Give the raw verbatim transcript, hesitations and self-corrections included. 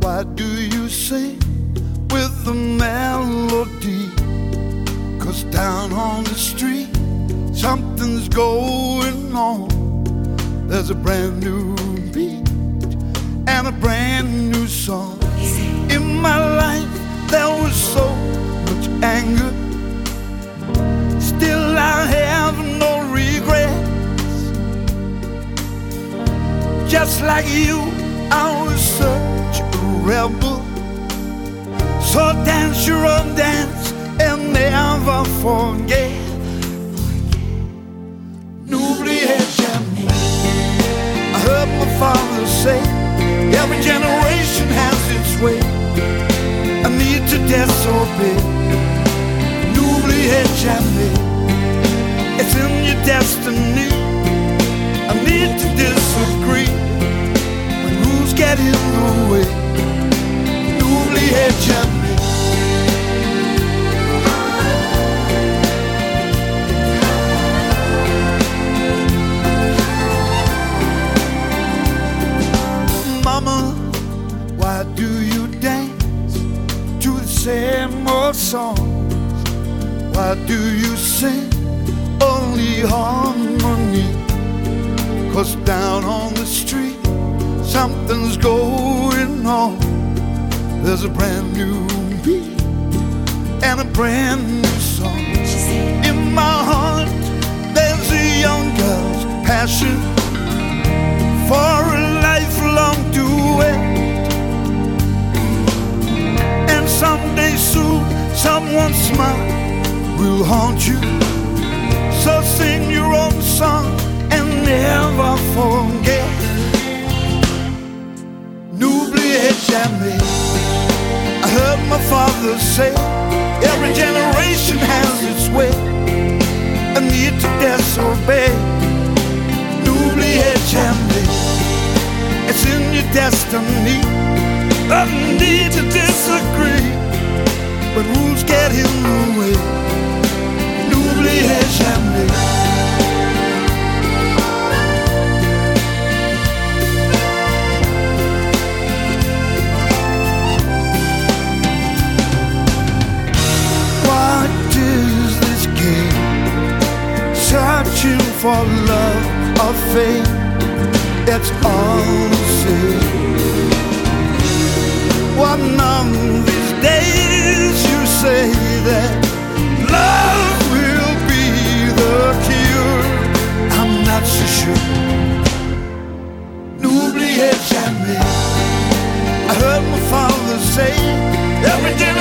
Why do you sing with the melody? 'Cause down on the street something's going on. There's a brand new beat and a brand new song. In my life there was so much anger, still I have no regrets. Just like you, I was such a rebel. So dance your own dance and never forget. N'oubliez jamais. I heard my father say, every generation has its way. I need to disobey. N'oubliez jamais. It's in your destiny. I need to disagree when rules get in the way. N'oubliez jamais. Mama, why do you dance to the same old songs? Why do you sing only harmony? 'Cause down on the street something's going on. There's a brand new beat and a brand new song. In my heart there's a young girl's passion for a lifelong duet. And someday soon someone's smile will haunt you. So sing your own song and never forget. N'oubliez jamais. I heard my father say, every generation has its way. I need to disobey. N'oubliez jamais. It's in your destiny. I need to disagree when rules get in the way. N'oubliez jamais. What is this game? Searching for love or fame? It's all the same. One of these days you say that love will be the cure. I'm not so sure. N'oubliez jamais. I heard my father say, every day